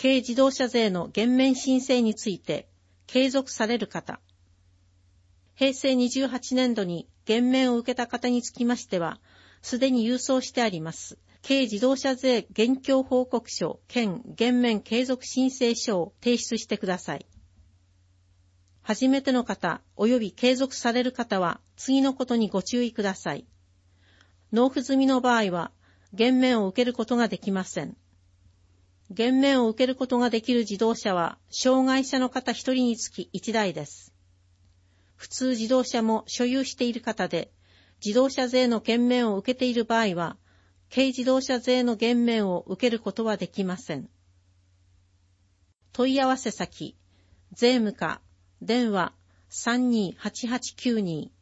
軽自動車税の減免申請について継続される方。平成28年度に減免を受けた方につきましては、すでに郵送してあります。軽自動車税現況報告書兼減免継続申請書を提出してください。初めての方及び継続される方は次のことにご注意ください。納付済みの場合は減免を受けることができません。減免を受けることができる自動車は障害者の方1人につき1台です。普通自動車も所有している方で、自動車税の減免を受けている場合は、軽自動車税の減免を受けることはできません。問い合わせ先、税務課、電話328892